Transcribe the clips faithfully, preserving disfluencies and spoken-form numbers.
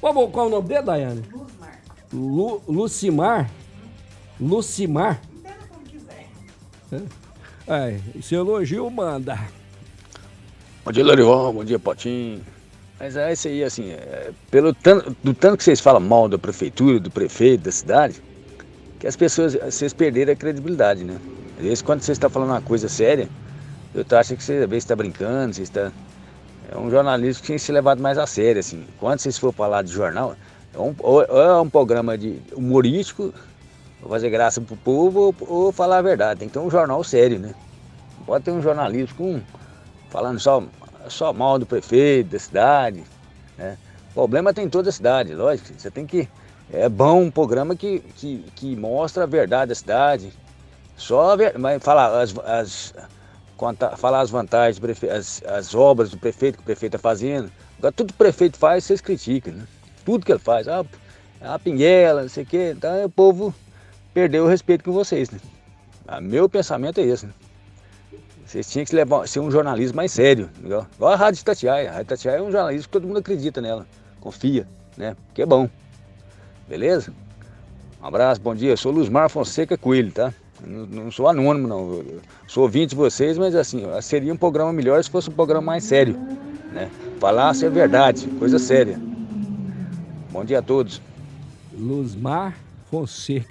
Qual, qual é o nome dele, Daiane? Luzmar. Lu, Lucimar? Lucimar? Entenda como quiser. É, se elogio, manda. Bom dia, Lorival. Bom dia, Potinho. Mas é isso aí, assim, é, pelo tanto, do tanto que vocês falam mal da prefeitura, do prefeito, da cidade, que as pessoas, vocês perderam a credibilidade, né? Às vezes, quando você está falando uma coisa séria, eu tô achando que você, às vezes, está brincando, você está... É um jornalismo que tem que ser levado mais a sério, assim. Quando vocês for falar de jornal, é um, ou é um programa de humorístico, ou fazer graça pro povo, ou, ou falar a verdade. Tem que ter um jornal sério, né? Não pode ter um jornalismo com, falando só, só mal do prefeito, da cidade, né? O problema tem em toda a cidade, lógico. Você tem que... É bom um programa que, que, que mostra a verdade da cidade. Só a ver, mas falar as... as Contar, falar as vantagens, as, as obras do prefeito que o prefeito está fazendo. Agora, tudo que o prefeito faz, vocês criticam, né? Tudo que ele faz. Ah, a pinguela, não sei o quê. Então, o povo perdeu o respeito com vocês, né? Ah, meu pensamento é esse, né? Vocês tinham que levar, ser um jornalismo mais sério. Igual, igual a Rádio Itatiaia. A Rádio Itatiaia é um jornalismo que todo mundo acredita nela. Confia, né? Porque é bom. Beleza? Um abraço, bom dia. Eu sou Luzmar Fonseca Coelho, tá? Não, não sou anônimo, não. Eu sou ouvinte de vocês, mas assim, seria um programa melhor se fosse um programa mais sério, né? Falasse a verdade, coisa séria. Bom dia a todos. Luzmar Fonseca.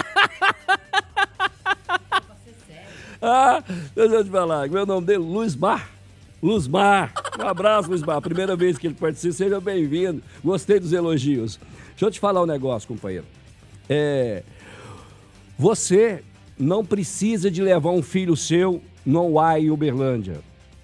Ah, deixa eu te falar, meu nome dele, Luzmar. Luzmar. Um abraço, Luzmar. Primeira vez que ele participa, seja bem-vindo. Gostei dos elogios. Deixa eu te falar um negócio, companheiro. É... Você não precisa de levar um filho seu no Uai Uberlândia.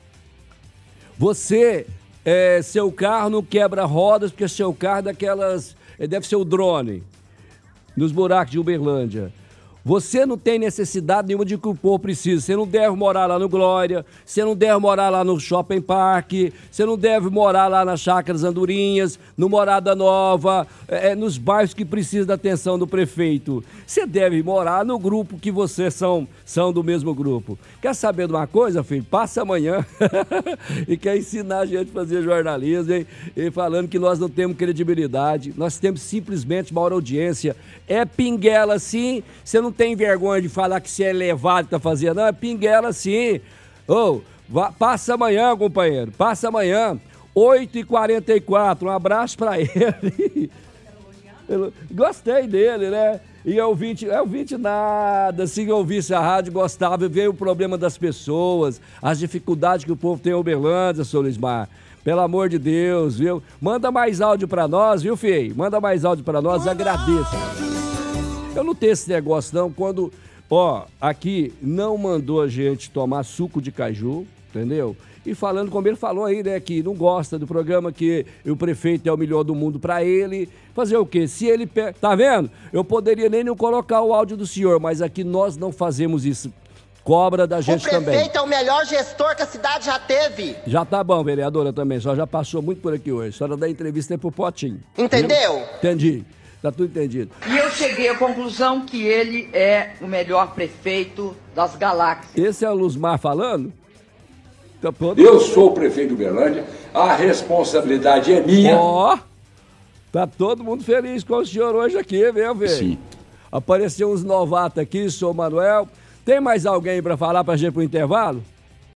Você, é, seu carro não quebra rodas, porque seu carro é daquelas... É, deve ser o drone, nos buracos de Uberlândia. Você não tem necessidade nenhuma de que o povo precisa. Você não deve morar lá no Glória, você não deve morar lá no Shopping Park, você não deve morar lá nas Chácaras Andorinhas, no Morada Nova, é, nos bairros que precisam da atenção do prefeito. Você deve morar no grupo que vocês são, são do mesmo grupo. Quer saber de uma coisa, filho? Passa amanhã e quer ensinar a gente a fazer jornalismo, hein? E falando que nós não temos credibilidade, nós temos simplesmente maior audiência. É pinguela sim, você não tem vergonha de falar que você é elevado que tá fazendo, não, é pinguela sim. Ô, oh, passa amanhã, companheiro, passa amanhã, oito e quarenta e quatro, um abraço pra ele. Eu gostei dele, né? E eu ouvinte, eu ouvinte nada, se eu ouvisse a rádio, gostava, veio o problema das pessoas, as dificuldades que o povo tem em Uberlândia, seu Lismar. Pelo amor de Deus, viu? Manda mais áudio pra nós, viu, Fei? Manda mais áudio pra nós, agradeço. Eu não tenho esse negócio, não, quando, ó, aqui não mandou a gente tomar suco de caju, entendeu? E falando como ele falou aí, né, que não gosta do programa, que o prefeito é o melhor do mundo pra ele. Fazer o quê? Se ele... Pe... Tá vendo? Eu poderia nem não colocar o áudio do senhor, mas aqui nós não fazemos isso. Cobra da gente também. O prefeito também é o melhor gestor que a cidade já teve. Já tá bom, vereadora, também. Só já passou muito por aqui hoje. A senhora dá entrevista aí pro Potinho. Entendeu? Viu? Entendi. Tá tudo entendido. E eu cheguei à conclusão que ele é o melhor prefeito das galáxias. Esse é o Luzmar falando? Tá pronto? Eu sou o prefeito de Uberlândia, a responsabilidade é minha. Ó, oh, tá todo mundo feliz com o senhor hoje aqui, viu, velho? Sim. Apareceu uns novatos aqui, sou o Manuel. Tem mais alguém para falar pra gente pro intervalo?